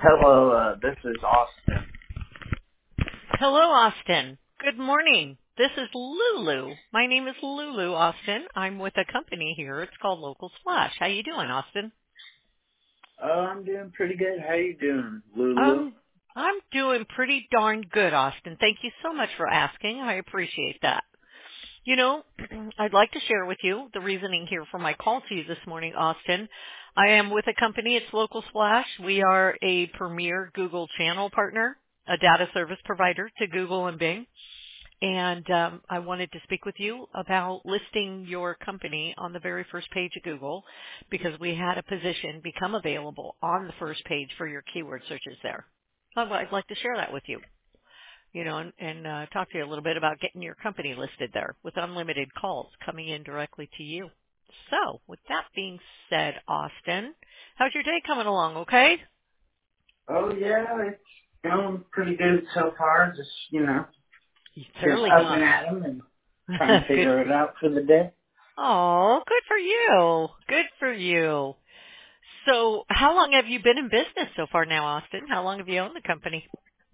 Hello, this is Austin. Hello, Austin. Good morning. This is Lulu. My name is Lulu, Austin. I'm with a company here. It's called Local Splash. How you doing, Austin? I'm doing pretty good. How you doing, Lulu? Um, I'm doing pretty darn good, Austin. Thank you so much for asking. I appreciate that. You know, I'd like to share with you the reasoning here for my call to you this morning, Austin. I am with a company. It's Local Splash. We are a premier Google channel partner, a data service provider to Google and Bing. And I wanted to speak with you about listing your company on the very first page of Google because we had a position become available on the first page for your keyword searches there. So I'd like to share that with you, and talk to you a little bit about getting your company listed there with unlimited calls coming in directly to you. So with that being said, Austin, how's your day coming along, okay? Oh yeah, it's going pretty good so far. Just just Fairly up good. and at 'em and trying to Good. figure it out for the day. Oh, good for you. Good for you. So how long have you been in business so far now, Austin? How long have you owned the company?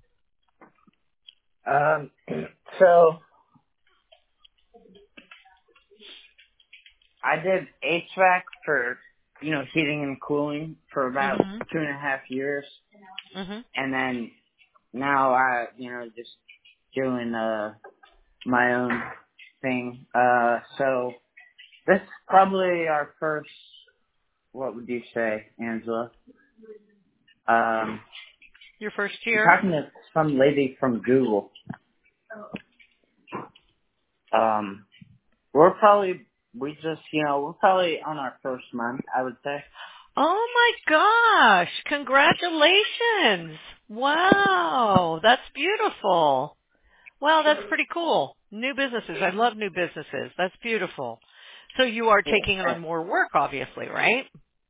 Um, so I did HVAC for heating and cooling for about Mhm. 2.5 years, Mhm. and then now I just doing my own thing. So this is probably our first. What would you say, Angela? Your first I'm year? talking to some lady from Google. Um, we're probably on our first month, I would say. Oh my gosh. Congratulations. Wow. That's beautiful. Wow, that's pretty cool. New businesses. I love new businesses. That's beautiful. So you are taking on more work, obviously, right?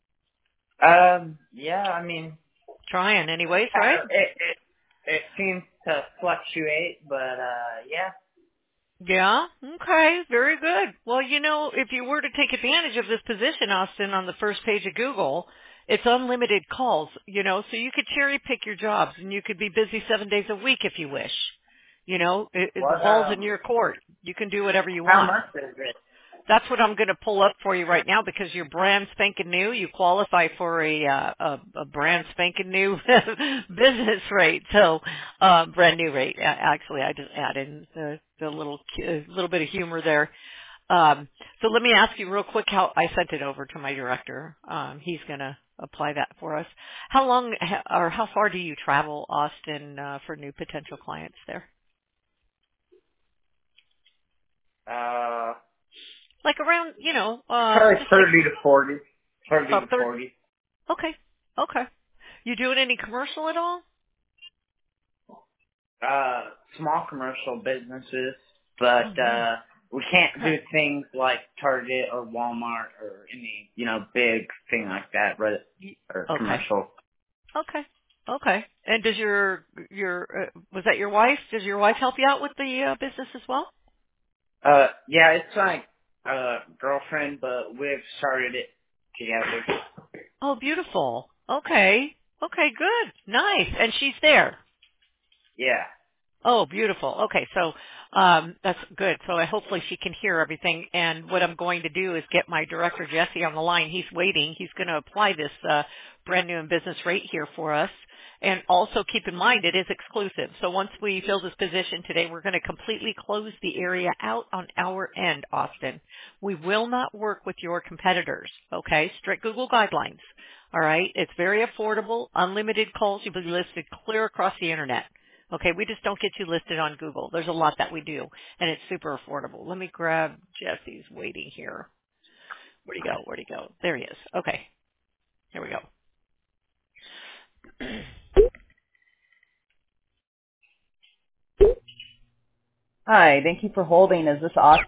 Yeah, I mean, Trying anyways, right? it seems to fluctuate, but, yeah. Yeah. Okay. Very good. Well, if you were to take advantage of this position, Austin, on the first page of Google, it's unlimited calls, so you could cherry pick your jobs and you could be busy 7 days a week if you wish. The What, ball's in your court. You can do whatever you how want. much is it? That's what I'm going to pull up for you right now because you're brand spanking new. You qualify for a brand spanking new business rate. So, brand new rate. Actually, I just added the little bit of humor there. So let me ask you real quick how I sent it over to my director. He's going to apply that for us. How long or how far do you travel, Austin, for new potential clients there? Uh, Like around, probably just 30 to 40. 30 to about 30. 40. Okay. Okay. You doing any commercial at all? Small commercial businesses, but Oh, nice. we can't Okay. do things like Target or Walmart or any big thing like that, but or Okay. commercial. Okay. Okay. And does was that your wife? Does your wife help you out with the business as well? Yeah, it's like girlfriend, but we've started it together. Oh, beautiful. Okay. Okay, good. Nice. And she's there. Yeah. Oh, beautiful. Okay, so that's good. So hopefully she can hear everything. And what I'm going to do is get my director Jesse on the line. He's waiting. He's going to apply this brand new in business rate here for us. And also keep in mind it is exclusive. So once we fill this position today, we're going to completely close the area out on our end, Austin. We will not work with your competitors. Okay, strict Google guidelines. All right, it's very affordable, unlimited calls. You'll be listed clear across the internet. Okay, we just don't get you listed on Google. There's a lot that we do, and it's super affordable. Let me grab Jesse's waiting here. Where'd he go? Where'd he go? There he is. Okay, here we go. Hi, thank you for holding. Is this Austin?